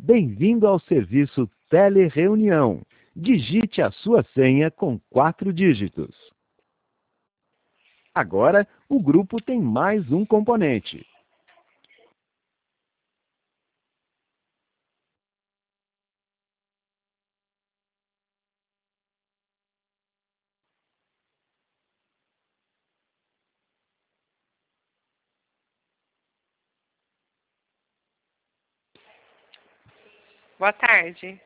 Bem-vindo ao serviço Telereunião. Digite a sua senha com 4 dígitos. Agora, o grupo tem mais um componente. Boa tarde.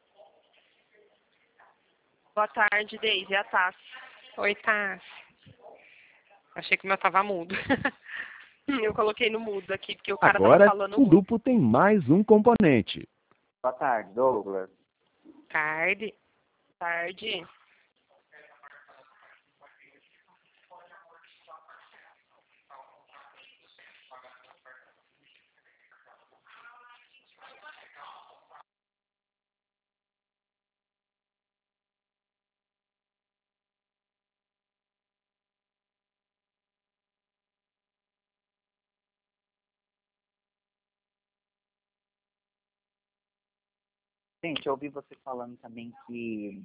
Boa tarde, Deise. É a Tassi. Oi, Tassi. Achei que o meu tava mudo. Eu coloquei no mudo aqui, porque o cara Agora, tava falando o muito. grupo tem mais um componente. Boa tarde, Douglas. Tarde. Tarde. Gente, eu ouvi você falando também que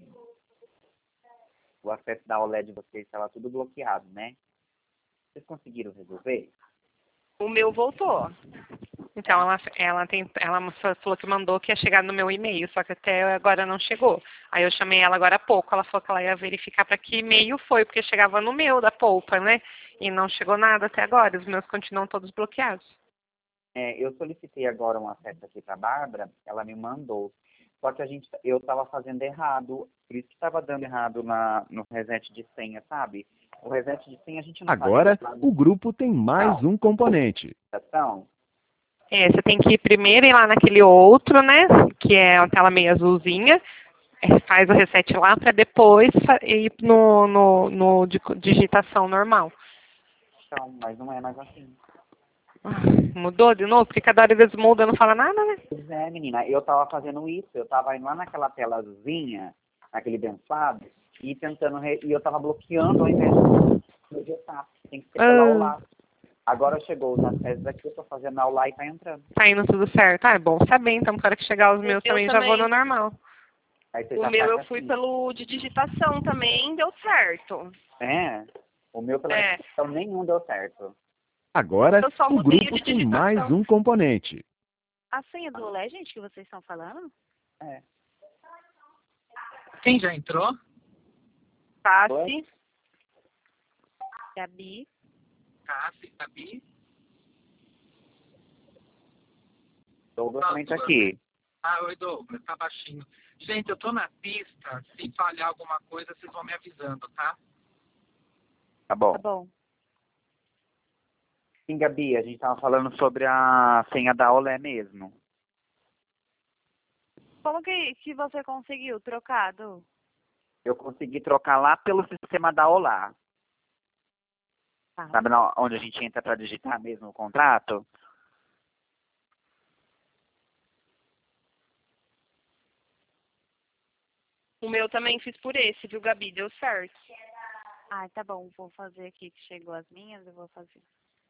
o acesso da OLED de vocês estava tudo bloqueado, né? Vocês conseguiram resolver? O meu voltou. Então, ela falou que mandou que ia chegar no meu e-mail, só que até agora não chegou. Aí eu chamei ela agora há pouco, ela falou que ela ia verificar para que e-mail foi, porque chegava no meu da Poupa, né? E não chegou nada até agora, os meus continuam todos bloqueados. Eu solicitei agora um acesso aqui para a Bárbara, ela me mandou. Só que eu estava fazendo errado, por isso que estava dando errado no reset de senha, sabe? O reset de senha a gente não Agora, faz. o grupo tem mais um componente. Então, Você tem que ir primeiro ir lá naquele outro, né? Que é a tela meio azulzinha. Faz o reset lá para depois ir no digitação normal. então, mas não é mais assim. Mudou de novo? Porque cada hora eles mudam, não fala nada, né? Pois é, menina, eu tava fazendo isso, eu tava indo lá naquela tela azulzinha, naquele abençoado, e e eu tava bloqueando ao invés de digitar. Tem que ser pela aula. Agora chegou os acessos aqui, eu tô fazendo a aula e tá entrando. Tá indo tudo certo. É bom saber, então, para que chegar os meus também já vou no normal. Aí você O já meu faz eu fui assim. pelo de digitação também, deu certo. O meu pela digitação nenhum deu certo. Agora, Eu só o mudei grupo de tem digitação. mais um componente. A senha do OLED, gente, que vocês estão falando? Quem já entrou? Tassi. Gabi. Cassi, Gabi. Douglas também tá aqui. Oi, Douglas, tá baixinho. Gente, eu tô na pista. Se falhar alguma coisa, vocês vão me avisando, tá? Tá bom. Tá bom. Sim, Gabi, a gente tava falando sobre a senha da Olé mesmo. Como que você conseguiu trocado? Eu consegui trocar lá pelo sistema da Olá. Sabe onde a gente entra para digitar mesmo o contrato? O meu também fiz por esse, viu, Gabi? Deu certo. Tá bom. Vou fazer aqui que chegou as minhas, eu vou fazer.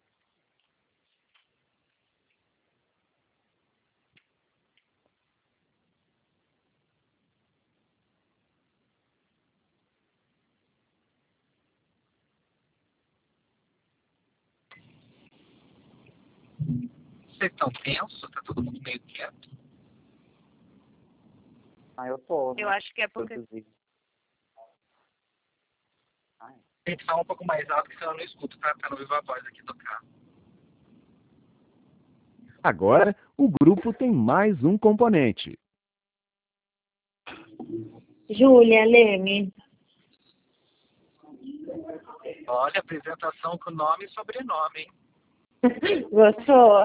Vocês estão tensos? Tá todo mundo meio quieto? Eu tô. Eu acho que é porque... Tem que falar um pouco mais alto, que senão eu não escuto, pra não ouvir a voz aqui do carro. Agora, o grupo tem mais um componente. Júlia Leme. Olha, apresentação com nome e sobrenome, hein? Gostou?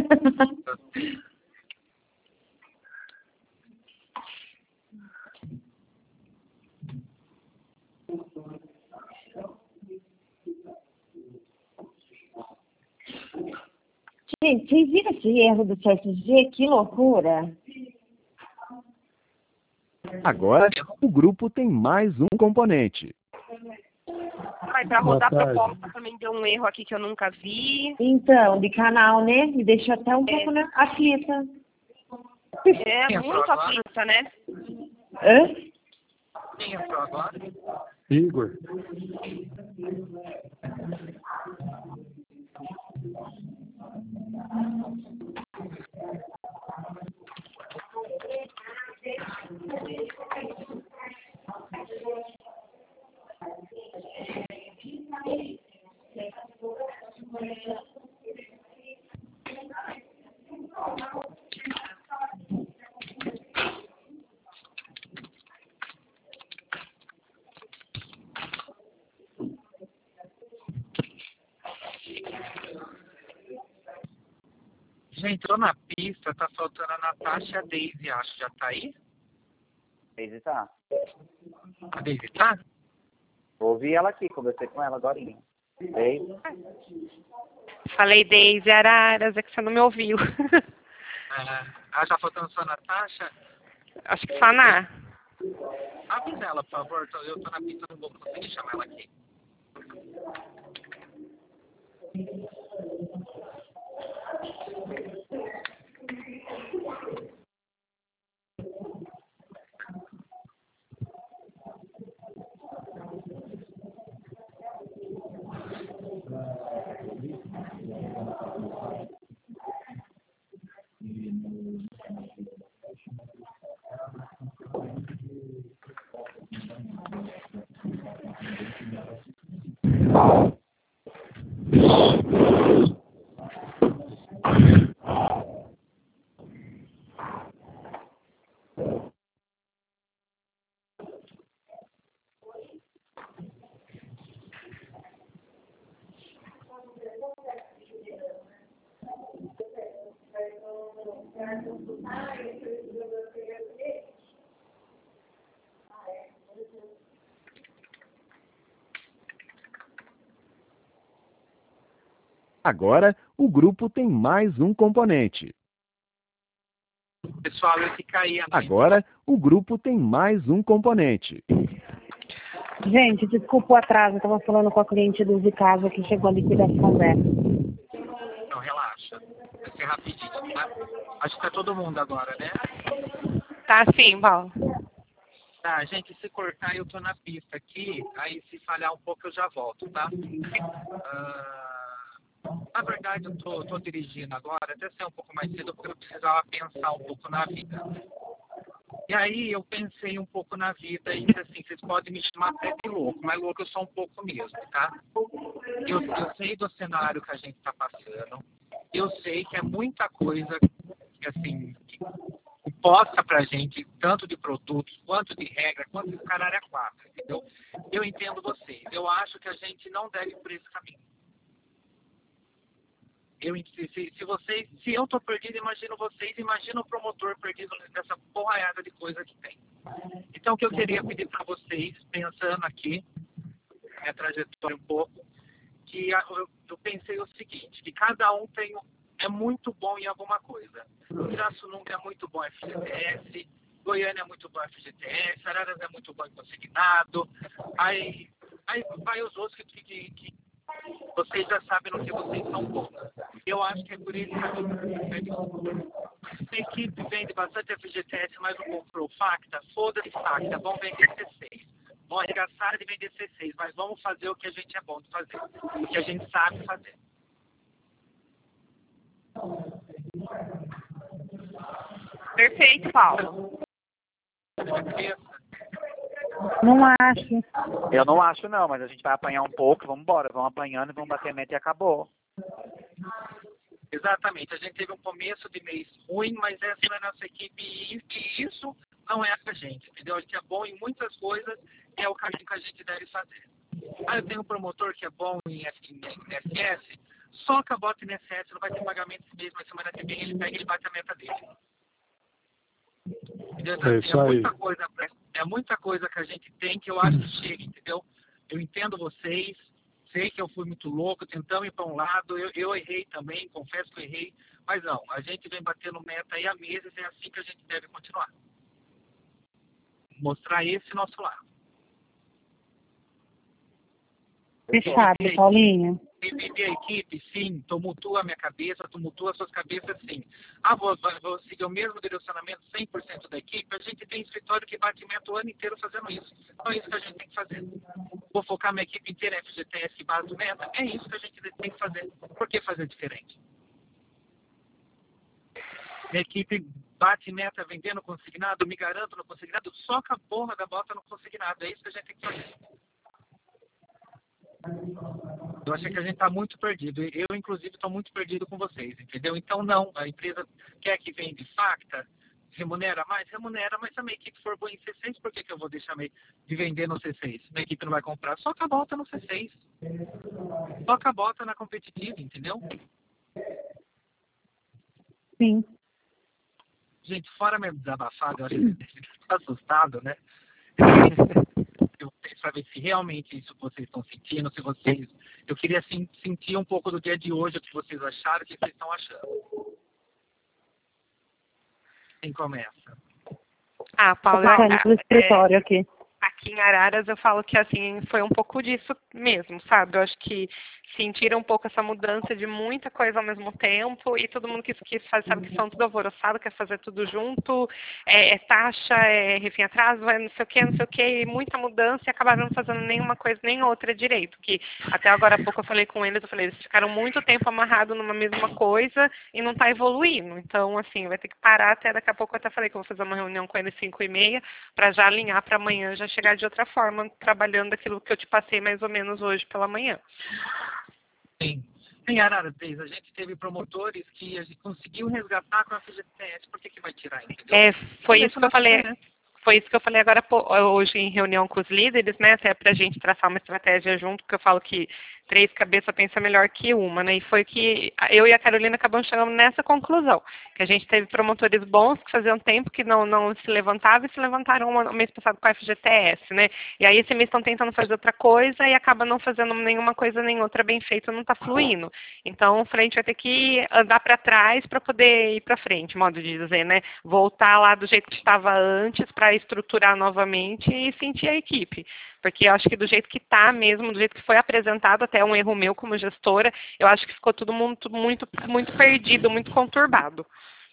Gente, vocês viram esse erro do CSG? Que loucura! Agora, o grupo tem mais um componente. Mas para rodar a proposta também deu um erro aqui que eu nunca vi. Então, de canal, né? Me deixou até um pouco aflita. É Quem muito entrou agora? aflita, né? Hã? Quem entrou agora? Igor. Já entrou na pista, tá faltando a Natasha e a Daisy, acho. Já tá aí? Daisy tá. A Daisy tá? Ouvi ela aqui, conversei com ela agora. Ei, Falei Daisy Araras, é que você não me ouviu. Já faltando só a Natasha? Acho que Faná. Avisa ela, por favor. Eu tô na pista, não vou conseguir chamar ela aqui. Agora, o grupo tem mais um componente. Pessoal, eu que caí a noite. Agora, o grupo tem mais um componente. Gente, desculpa o atraso, eu tava falando com a cliente do Zicasa que chegou a liquidação dela. Não, relaxa. Vai ser rapidinho, tá? Acho que tá todo mundo agora, né? Tá sim, Paulo. Tá, gente, se cortar eu tô na pista aqui, aí se falhar um pouco eu já volto, tá? Na verdade eu tô dirigindo agora, até ser um pouco mais cedo, porque eu precisava pensar um pouco na vida. E aí eu pensei um pouco na vida e assim, vocês podem me chamar até de louco, mas louco eu sou um pouco mesmo, tá? Eu sei do cenário que a gente tá passando, eu sei que é muita coisa que assim, que imposta pra gente, tanto de produtos, quanto de regra, quanto de caralho a quatro, entendeu? Eu entendo vocês, eu acho que a gente não deve ir por esse caminho. Se eu tô perdido, imagino vocês, imagina o promotor perdido nessa porraiada de coisa que tem. Então, o que eu queria pedir para vocês, pensando aqui, minha trajetória um pouco, que eu pensei o seguinte, que cada um é muito bom em alguma coisa. O Pirassununga é muito bom em FGTS, Goiânia é muito bom em FGTS, Araras é muito bom em consignado, aí vai os outros que vocês já sabem no que vocês são bons. Eu acho que é por isso que a equipe vende bastante FGTS, mas não comprou Facta. Foda-se Facta, vamos vender C6. Vamos arregaçar de vender C6, mas vamos fazer o que a gente é bom de fazer. O que a gente sabe fazer. Perfeito, Paulo. Não acho. eu não acho não, mas a gente vai apanhar um pouco, vamos embora, vamos apanhando e vamos bater meta e acabou. Exatamente, a gente teve um começo de mês ruim, mas essa não é a nossa equipe e isso não é a gente, entendeu? A gente é bom em muitas coisas e é o caminho que a gente deve fazer. Eu tenho um promotor que é bom em FS, só que a bota em FS não vai ter pagamento esse mês, mas semana que vem ele pega e ele bate a meta dele. Entendeu? Então, É isso aí. É muita coisa que a gente tem que eu acho que chega, entendeu? Eu entendo vocês, sei que eu fui muito louco, tentando ir para um lado, eu errei também, confesso que eu errei, mas não, a gente vem batendo meta aí há meses, é assim que a gente deve continuar. Mostrar esse nosso lado. Fechado, Paulinho. Dividir a equipe, sim, tumultua a minha cabeça, tumultua as suas cabeças, sim. Vou seguir o mesmo direcionamento 100% da equipe. A gente tem escritório que bate meta o ano inteiro fazendo isso. Então é isso que a gente tem que fazer. Vou focar minha equipe inteira em FGTS que bate meta. É isso que a gente tem que fazer. Por que fazer diferente? Minha equipe bate meta vendendo consignado, me garanto no consignado, soca a porra da bota no consignado. É isso que a gente tem que fazer. Eu acho que a gente está muito perdido. Eu, inclusive, estou muito perdido com vocês, entendeu? Então, não. A empresa quer que vende facta, remunera, mas se a minha equipe for boa em C6, por que eu vou deixar de vender no C6? Minha equipe não vai comprar. Soca a bota no C6. Soca a bota na competitiva, entendeu? Sim. Gente, fora mesmo desabafado, eu acho que você está assustado, né? Para ver se realmente isso vocês estão sentindo, se vocês... Eu queria sentir um pouco do dia de hoje, o que vocês acharam, o que vocês estão achando. Quem começa? Paulo, No escritório aqui. Aqui em Araras eu falo que assim foi um pouco disso mesmo, sabe? Eu acho que sentiram um pouco essa mudança de muita coisa ao mesmo tempo e todo mundo quis fazer, sabe que são tudo alvoroçado, quer fazer tudo junto, é taxa, refém atraso, não sei o que, e muita mudança e acabaram não fazendo nenhuma coisa nem outra direito. Que até agora há pouco eu falei com eles, eles ficaram muito tempo amarrados numa mesma coisa e não está evoluindo. Então, assim, vai ter que parar até daqui a pouco. Eu até falei que eu vou fazer uma reunião com eles 5h30 para já alinhar para amanhã, já chegar de outra forma, trabalhando aquilo que eu te passei mais ou menos hoje pela manhã. Sim. Em Araras, a gente teve promotores que a gente conseguiu resgatar com a FGTS. Por que vai tirar, entendeu? Foi isso que eu falei. Foi isso que eu falei agora hoje em reunião com os líderes, né? Até para a gente traçar uma estratégia junto, porque eu falo que 3 cabeças pensam melhor que uma, né? E foi que eu e a Carolina acabamos chegando nessa conclusão, que a gente teve promotores bons que faziam tempo que não se levantavam e se levantaram o mês passado com a FGTS, né? E aí esse mês estão tentando fazer outra coisa e acaba não fazendo nenhuma coisa nem outra bem feita, não está fluindo. Então, a gente vai ter que andar para trás para poder ir para frente, modo de dizer, né? Voltar lá do jeito que estava antes para estruturar novamente e sentir a equipe. Porque eu acho que do jeito que está mesmo, do jeito que foi apresentado, até um erro meu como gestora, eu acho que ficou tudo muito perdido, muito conturbado.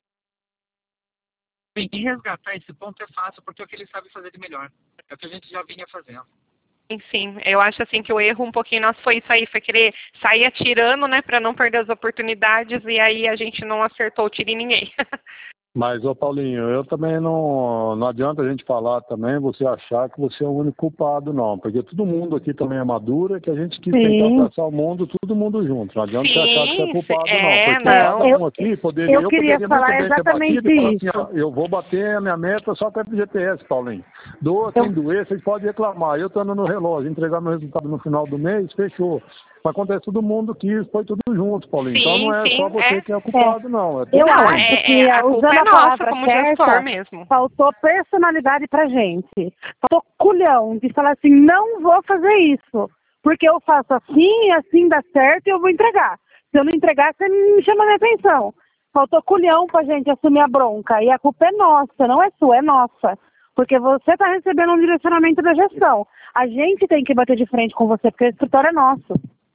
Bem, e resgatar esse ponto é fácil, porque é o que ele sabe fazer de melhor. É o que a gente já vinha fazendo. Sim, eu acho assim que o erro um pouquinho nosso foi isso aí, foi querer sair atirando, né, para não perder as oportunidades, e aí a gente não acertou o tiro em ninguém. Mas, ô Paulinho, eu também não adianta a gente falar também, você achar que você é o único culpado, não. Porque todo mundo aqui também é madura, que a gente quis tentar traçar o mundo, todo mundo junto. Não adianta você achar que você é culpado, não. Porque cada um aqui poderia... Eu queria falar exatamente isso. Assim, eu vou bater a minha meta só com a FGTS, Paulinho. Doa quem doer, vocês podem reclamar. Eu estando no relógio, entregar meu resultado no final do mês, fechou. Acontece, todo mundo quis, foi tudo junto, Paulinho. Então não é só você que é o culpado, não. Eu acho que, usando a palavra certa, mesmo. Faltou personalidade pra gente. Faltou culhão de falar assim, não vou fazer isso, porque eu faço assim, assim dá certo e eu vou entregar. Se eu não entregar, você me chama minha atenção. Faltou culhão pra gente assumir a bronca. E a culpa é nossa, não é sua, é nossa. Porque você está recebendo um direcionamento da gestão. A gente tem que bater de frente com você, porque o escritório é nosso.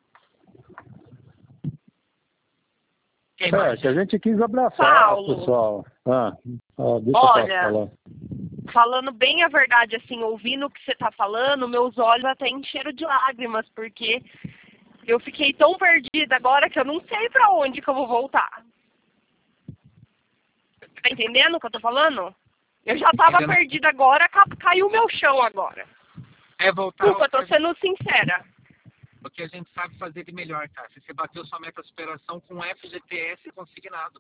Que a gente quis abraçar o pessoal. Olha, falando bem a verdade, assim, ouvindo o que você está falando, meus olhos até encheram de lágrimas, porque eu fiquei tão perdida agora que eu não sei para onde que eu vou voltar. Tá entendendo o que eu tô falando? Eu já estava perdida agora, caiu o meu chão agora. Voltar. Desculpa, eu tô sendo sincera. O que a gente sabe fazer de melhor, tá? Se você bateu sua meta de superação com FGTS consignado.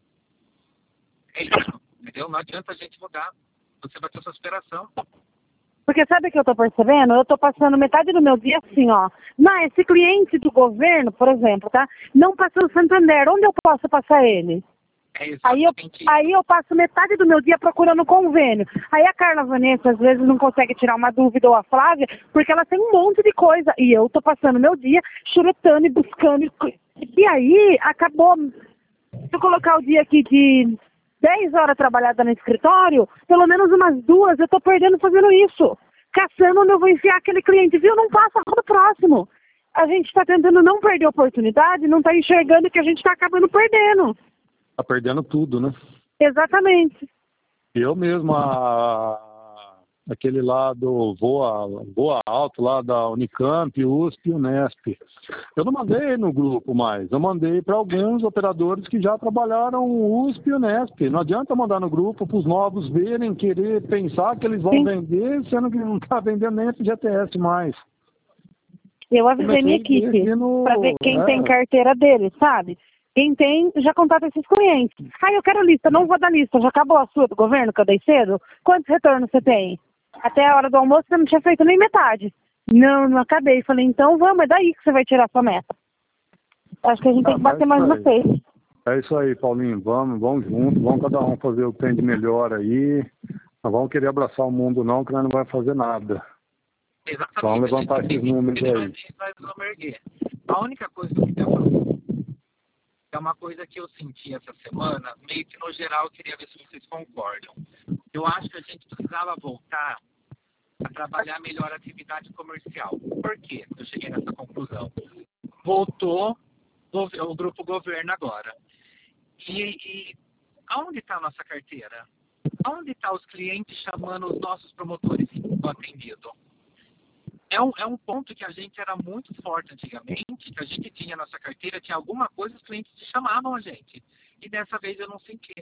É isso, entendeu? Não adianta a gente mudar. Você bateu sua superação. Porque sabe o que eu tô percebendo? Eu tô passando metade do meu dia assim, ó. Não, esse cliente do governo, por exemplo, tá? Não passou o Santander. Onde eu posso passar ele? Aí eu passo metade do meu dia procurando convênio. Aí a Carla Vanessa às vezes não consegue tirar uma dúvida, ou a Flávia, porque ela tem um monte de coisa. E eu tô passando meu dia churutando e buscando. E aí acabou. Se eu colocar o dia aqui de 10 horas trabalhada no escritório, pelo menos umas 2 eu tô perdendo fazendo isso. Caçando onde eu vou enfiar aquele cliente, viu? Não passa pro próximo. a gente está tentando não perder a oportunidade, não está enxergando que a gente está acabando perdendo. Tá perdendo tudo, né? Exatamente. Eu mesmo, aquele lá do Voa Alto, lá da Unicamp, USP e Unesp, eu não mandei no grupo mais, eu mandei para alguns operadores que já trabalharam USP e Unesp. Não adianta mandar no grupo para os novos verem, querer pensar que eles vão vender, sendo que não está vendendo nem FGTS mais. Eu avisei minha equipe para ver quem tem carteira dele, sabe? Quem tem, já contata esses clientes. Eu quero lista, não vou dar lista, já acabou a sua do governo que eu dei cedo? Quantos retornos você tem? Até a hora do almoço você não tinha feito nem metade. Não acabei. Falei, então vamos, é daí que você vai tirar sua meta. Acho que a gente tem que bater mais no peito. É isso aí, Paulinho. Vamos juntos, vamos cada um fazer o que tem de melhor aí. Não vamos querer abraçar o mundo não, que nós não vai fazer nada. Exatamente. Vamos levantar esses números aí. A única coisa que eu queria falar é uma coisa que eu senti essa semana, meio que no geral, eu queria ver se vocês concordam. Eu acho que a gente precisava voltar a trabalhar melhor a atividade comercial. Por quê? Eu cheguei nessa conclusão. Voltou o grupo governo agora. E aonde está a nossa carteira? Aonde estão os clientes chamando os nossos promotores para atendido? É um ponto que a gente era muito forte antigamente, que a gente tinha na nossa carteira, tinha alguma coisa, os clientes chamavam a gente. E dessa vez eu não senti.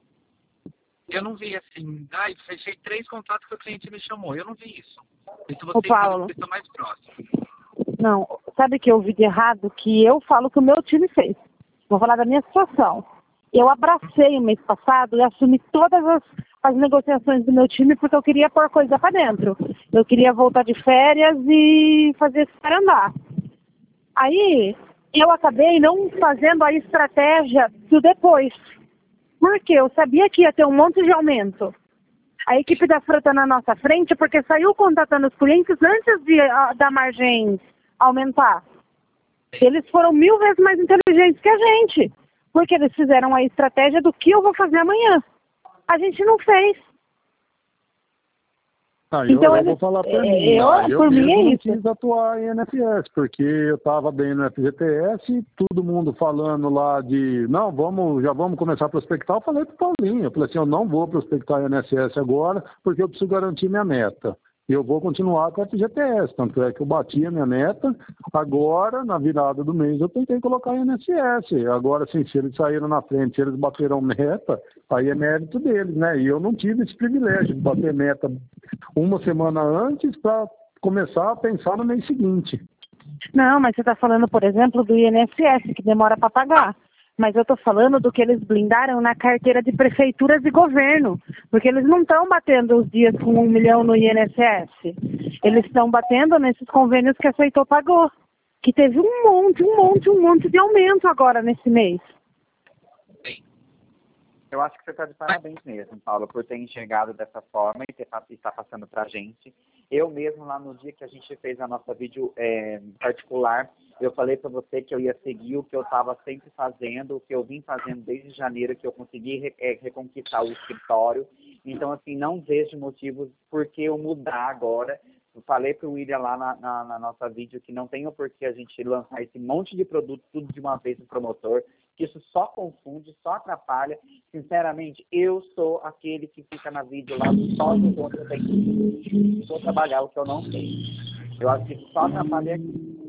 Eu não vi assim, fechei 3 contratos que o cliente me chamou. Eu não vi isso. Isso vocês estão mais próximos. Não, sabe o que eu vi de errado? Que eu falo que o meu time fez. Vou falar da minha situação. Eu abracei o mês passado e assumi todas as negociações do meu time porque eu queria pôr coisa para dentro. Eu queria voltar de férias e fazer esse cara andar. Aí, eu acabei não fazendo a estratégia do depois. Porque eu sabia que ia ter um monte de aumento. A equipe da fruta na nossa frente, porque saiu contatando os clientes antes da margem aumentar. Eles foram 1000 vezes mais inteligentes que a gente. Porque eles fizeram a estratégia do que eu vou fazer amanhã. A gente não fez. Então, eu vou falar por mim. Por mim é isso. Eu quis atuar em NFS, porque eu estava bem no FGTS, todo mundo falando lá de, já vamos começar a prospectar. Eu falei para o Paulinho, eu falei assim, eu não vou prospectar em NFS agora, porque eu preciso garantir minha meta. E eu vou continuar com a FGTS, tanto é que eu bati a minha meta. Agora, na virada do mês, eu tentei colocar em INSS. Agora, assim, se eles saíram na frente, se eles bateram meta, aí é mérito deles, né? E eu não tive esse privilégio de bater meta uma semana antes para começar a pensar no mês seguinte. Não, mas você está falando, por exemplo, do INSS, que demora para pagar. Mas eu estou falando do que eles blindaram na carteira de prefeituras e governo. Porque eles não estão batendo os dias com 1 milhão no INSS. Eles estão batendo nesses convênios que aceitou pagou. Que teve um monte de aumento agora nesse mês. Eu acho que você está de parabéns mesmo, Paulo, por ter enxergado dessa forma e estar passando para a gente. Eu mesmo, lá no dia que a gente fez a nossa vídeo particular, eu falei para você que eu ia seguir o que eu estava sempre fazendo, o que eu vim fazendo desde janeiro, que eu consegui reconquistar o escritório. Então, assim, não vejo motivos por que eu mudar agora. Eu falei para o William lá na nossa vídeo que não tem o porquê a gente lançar esse monte de produto tudo de uma vez no promotor, que isso só confunde, só atrapalha. Sinceramente, eu sou aquele que fica na vídeo lá só do que eu tenho que vou trabalhar o que eu não sei. Eu acho que isso só atrapalha.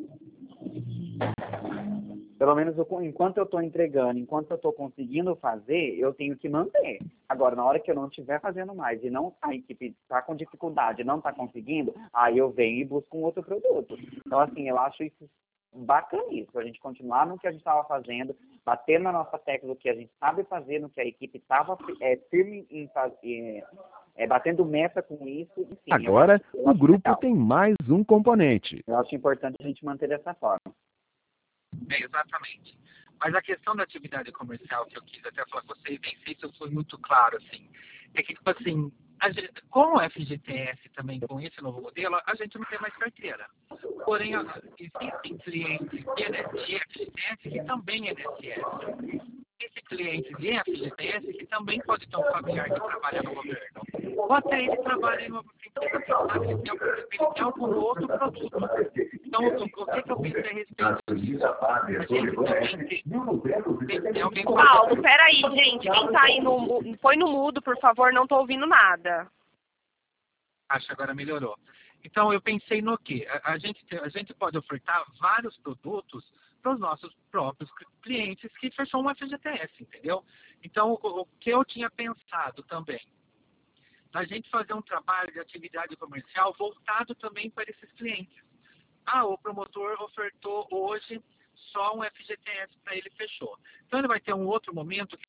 Pelo menos enquanto eu estou entregando, enquanto eu estou conseguindo fazer, eu tenho que manter. Agora, na hora que eu não estiver fazendo mais e não a equipe está com dificuldade, não está conseguindo, aí eu venho e busco um outro produto. Então, assim, eu acho isso bacaníssimo. A gente continuar no que a gente estava fazendo, bater na nossa tecla do que a gente sabe fazer, no que a equipe estava firme em fazer, batendo meta com isso. Enfim, agora, o grupo tem mais um componente. Eu acho importante a gente manter dessa forma. Exatamente. Mas a questão da atividade comercial que eu quis até falar com vocês, nem sei se eu fui muito claro, assim, é que, tipo assim, com o FGTS também, com esse novo modelo, a gente não tem mais carteira. Porém, existem clientes de FGTS que também é INSS. Esse cliente de FGTS que também pode ter um familiar que trabalha no governo. Ou até ele trabalha em uma Ele tem algum outro produto. Então, o que eu pensei a respeito disso? A gente também tem alguém... Paulo, peraí, gente. Quem tá aí põe no mudo, por favor, não tô ouvindo nada. Acho que agora melhorou. Então, eu pensei no quê? A gente pode ofertar vários produtos para os nossos próprios clientes que fechou um FGTS, entendeu? Então, o que eu tinha pensado também, a gente fazer um trabalho de atividade comercial voltado também para esses clientes. O promotor ofertou hoje só um FGTS para ele, fechou. Então, ele vai ter um outro momento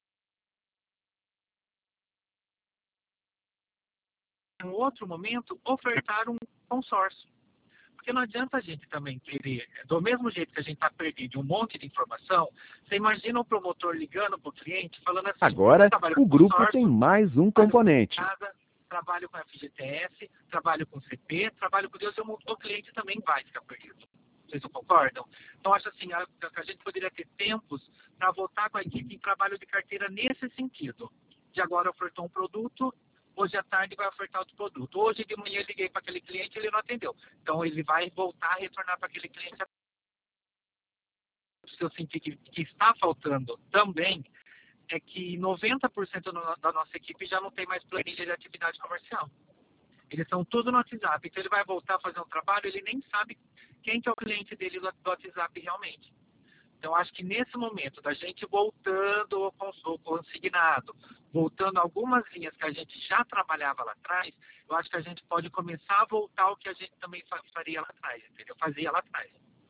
ofertar um consórcio. Porque não adianta a gente também querer, do mesmo jeito que a gente está perdido de um monte de informação, você imagina o promotor ligando para o cliente falando assim... Agora, o grupo tem mais um componente. Trabalho com FGTS, trabalho com CP, trabalho com Deus, o cliente também vai ficar perdido. Vocês não concordam? Então, acho assim, a gente poderia ter tempos para voltar com a equipe em trabalho de carteira nesse sentido. De agora ofertou um produto, hoje à tarde vai ofertar outro produto. Hoje de manhã eu liguei para aquele cliente e ele não atendeu. Então, ele vai voltar a retornar para aquele cliente. Se eu sentir que está faltando também, é que 90% da nossa equipe já não tem mais planilha de atividade comercial. Eles são tudo no WhatsApp. Então, ele vai voltar a fazer um trabalho, ele nem sabe quem que é o cliente dele do WhatsApp realmente. Então, acho que nesse momento, da gente voltando ao consignado, voltando algumas linhas que a gente já trabalhava lá atrás, eu acho que a gente pode começar a voltar ao que a gente também faria lá atrás, entendeu? Fazia lá atrás.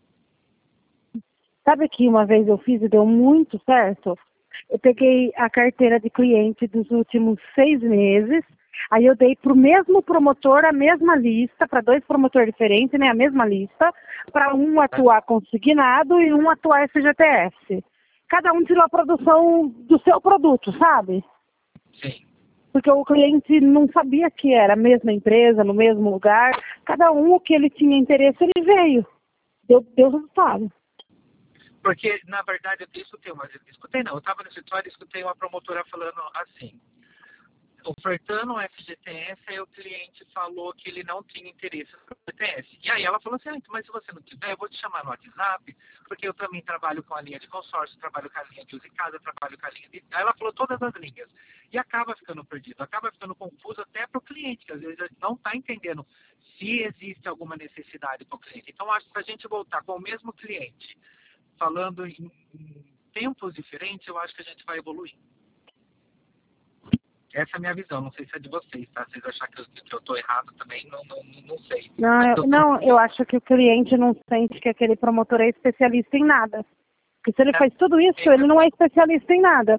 Sabe que uma vez eu fiz e deu muito certo? Eu peguei a carteira de cliente dos últimos 6 meses, aí eu dei para o mesmo promotor a mesma lista, para 2 promotores diferentes, né, a mesma lista, para um atuar consignado e um atuar FGTS. Cada um tirou a produção do seu produto, sabe? Sim. Porque o cliente não sabia que era a mesma empresa, no mesmo lugar. Cada um, o que ele tinha interesse, ele veio. Deu resultado. Porque, na verdade, eu estava no escritório e escutei uma promotora falando assim, ofertando um FGTS, aí o cliente falou que ele não tinha interesse no FGTS. E aí ela falou assim, mas se você não tiver, eu vou te chamar no WhatsApp, porque eu também trabalho com a linha de consórcio, trabalho com a linha de uso em casa, trabalho com a linha de... Aí ela falou todas as linhas. E acaba ficando perdido, acaba ficando confuso até para o cliente, que às vezes não está entendendo se existe alguma necessidade para o cliente. Então, acho que se a gente voltar com o mesmo cliente, falando em tempos diferentes, eu acho que a gente vai evoluir. Essa é a minha visão, não sei se é de vocês, tá? Se vocês acharem que eu estou errado também, não sei. Eu acho que o cliente não sente que aquele promotor é especialista em nada. Porque se ele faz tudo isso, ele não é especialista em nada.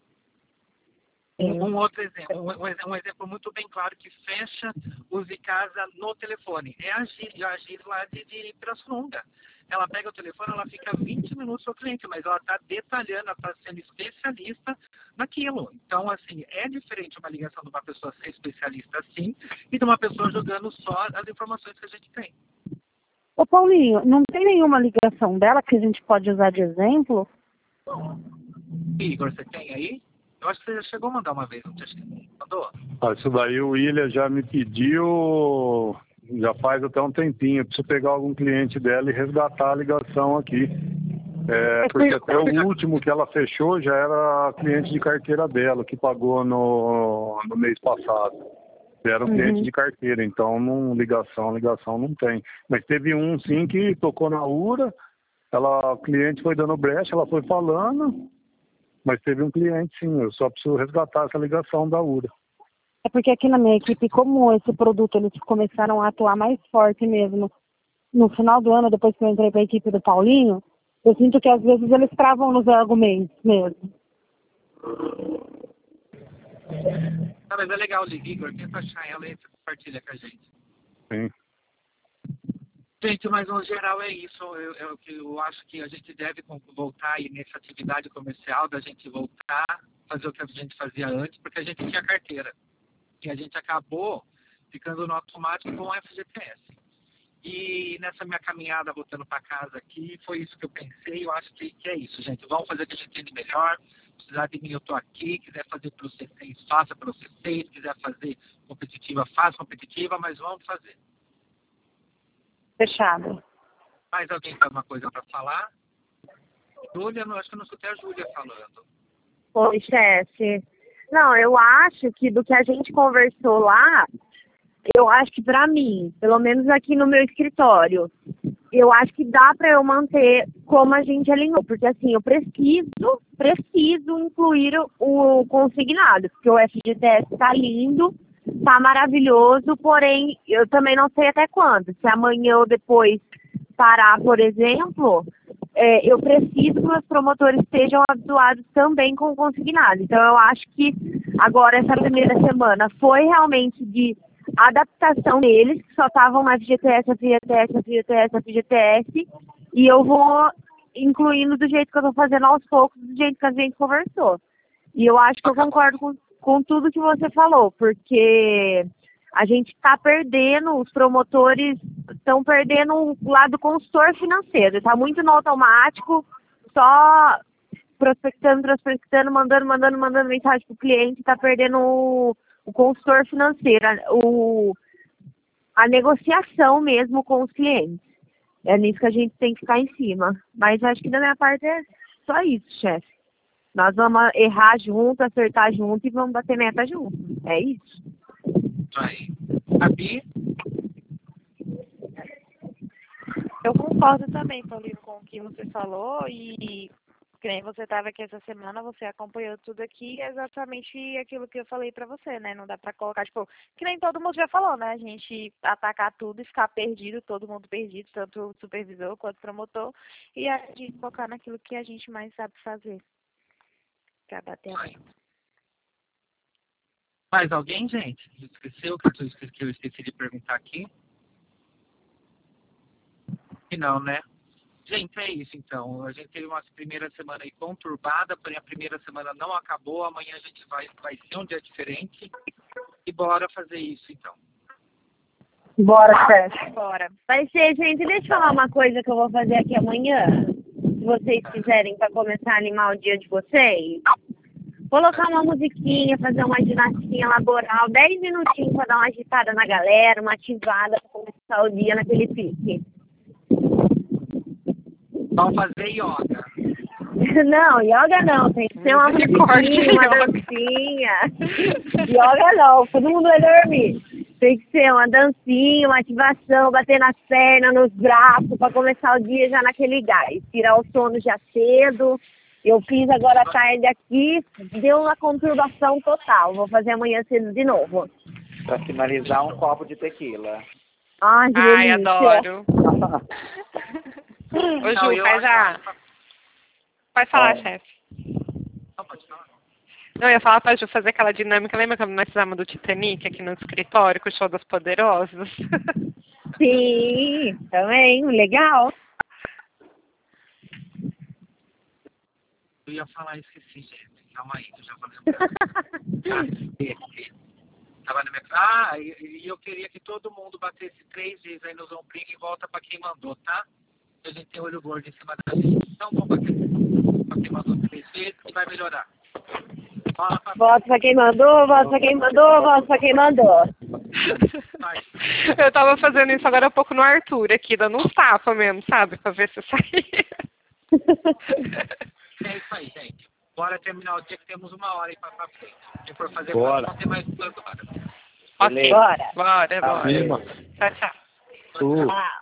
Um outro exemplo, um exemplo muito bem claro que fecha Use Casa no telefone. É a Gis lá de Pirassununga. Ela pega o telefone, ela fica 20 minutos com o cliente, mas ela está detalhando, ela está sendo especialista naquilo. Então, assim, é diferente uma ligação de uma pessoa ser especialista assim e de uma pessoa jogando só as informações que a gente tem. Ô Paulinho, não tem nenhuma ligação dela que a gente pode usar de exemplo? Igor, você tem aí? Eu acho que você já chegou a mandar uma vez, não mandou? Isso daí o William já me pediu, já faz até um tempinho. Eu preciso pegar algum cliente dela e resgatar a ligação aqui. Porque até o último que ela fechou já era cliente de carteira dela, que pagou no mês passado. Era um cliente de carteira, então ligação não tem. Mas teve um sim que tocou na URA, o cliente foi dando brecha, ela foi falando... Mas teve um cliente, sim. Eu só preciso resgatar essa ligação da URA. É porque aqui na minha equipe, como esse produto, eles começaram a atuar mais forte mesmo. No final do ano, depois que eu entrei para a equipe do Paulinho, eu sinto que às vezes eles travam nos argumentos mesmo. Mas é legal, Igor. Tenta achar ela e compartilha com a gente. Sim. Gente, mas no geral é isso. Eu acho que a gente deve voltar aí nessa atividade comercial, da gente voltar a fazer o que a gente fazia antes, porque a gente tinha carteira. E a gente acabou ficando no automático com o FGTS. E nessa minha caminhada voltando para casa aqui, foi isso que eu pensei. Eu acho que é isso, gente. Vamos fazer o que a gente entende melhor. Se precisar de mim, eu estou aqui. Quiser fazer pelo C6, faça pelo C6. Quiser fazer com competitiva, faz competitiva, mas vamos fazer. Fechado. Mais alguém tem alguma coisa para falar? Júlia, acho que eu não escutei a Júlia falando. Oi, chefe. Não, eu acho que do que a gente conversou lá, eu acho que pra mim, pelo menos aqui no meu escritório, eu acho que dá pra eu manter como a gente alinhou, porque assim, eu preciso incluir o consignado, porque o FGTS tá lindo, tá maravilhoso, porém, eu também não sei até quando. Se amanhã ou depois parar, por exemplo, eu preciso que os promotores estejam habituados também com o consignado. Então, eu acho que agora, essa primeira semana, foi realmente de adaptação deles, que só estavam na FGTS, e eu vou incluindo do jeito que eu estou fazendo aos poucos, do jeito que a gente conversou. E eu acho que eu concordo com tudo que você falou, porque a gente está perdendo, os promotores estão perdendo o lado consultor financeiro, está muito no automático, só prospectando, mandando mensagem para o cliente, está perdendo o consultor financeiro, a negociação mesmo com os clientes. É nisso que a gente tem que ficar em cima. Mas acho que da minha parte é só isso, chefe. Nós vamos errar junto, acertar junto e vamos bater meta junto. É isso. Aí. Gabi? Eu concordo também, Paulinho, com o que você falou e que nem você estava aqui essa semana, você acompanhou tudo aqui, é exatamente aquilo que eu falei pra você, né? Não dá pra colocar, tipo, que nem todo mundo já falou, né? A gente atacar tudo e ficar perdido, todo mundo perdido, tanto o supervisor quanto o promotor, e a gente focar naquilo que a gente mais sabe fazer. Pra bater a meta. Mais alguém, gente? Esqueceu que eu esqueci de perguntar aqui? E não, né? Gente, é isso então. A gente teve uma primeira semana aí conturbada, porém a primeira semana não acabou. Amanhã a gente vai ser um dia diferente. E bora fazer isso então. Bora, chefe. Bora. Vai ser, gente, deixa eu falar uma coisa que eu vou fazer aqui amanhã. Se vocês quiserem, para começar a animar o dia de vocês. Colocar uma musiquinha, fazer uma ginastinha laboral, 10 minutinhos para dar uma agitada na galera, uma ativada para começar o dia naquele pique. Vamos fazer yoga. Não, yoga não, tem que ser uma musiquinha, uma dancinha. Yoga não, todo mundo vai dormir. Tem que ser uma dancinha, uma ativação, bater nas pernas, nos braços, para começar o dia já naquele gás. Tirar o sono já cedo. Eu fiz agora à tarde aqui, deu uma conturbação total. Vou fazer amanhã cedo de novo. Para finalizar, um copo de tequila. Ai, que delícia. Adoro. Ô, Ju, Pode falar, chefe. Não, pode falar. Não, eu ia falar pra Ju fazer aquela dinâmica. Lembra quando nós fizemos do Titanic aqui no escritório, com o show das Poderosas? Sim, também, legal. Eu ia falar, esqueci, gente. Calma aí, que eu já falei. Tava na minha... e eu queria que todo mundo batesse 3 vezes aí nos ombrinhos e volta pra quem mandou, tá? A gente tem olho gordo em cima da gente. Então vamos bater pra quem mandou 3 vezes que vai melhorar. Volta pra quem mandou, volta pra quem mandou, volta pra quem mandou. Eu tava fazendo isso agora há pouco no Arthur aqui, dando uns tapas mesmo, sabe? Pra ver se saía. É isso aí, gente. Bora terminar o dia que temos 1 hora aí pra frente. Se for fazer Bora. não tem mais plano. Ok, Bora. Bora. Acima. Tchau, tchau. Tu. Tchau.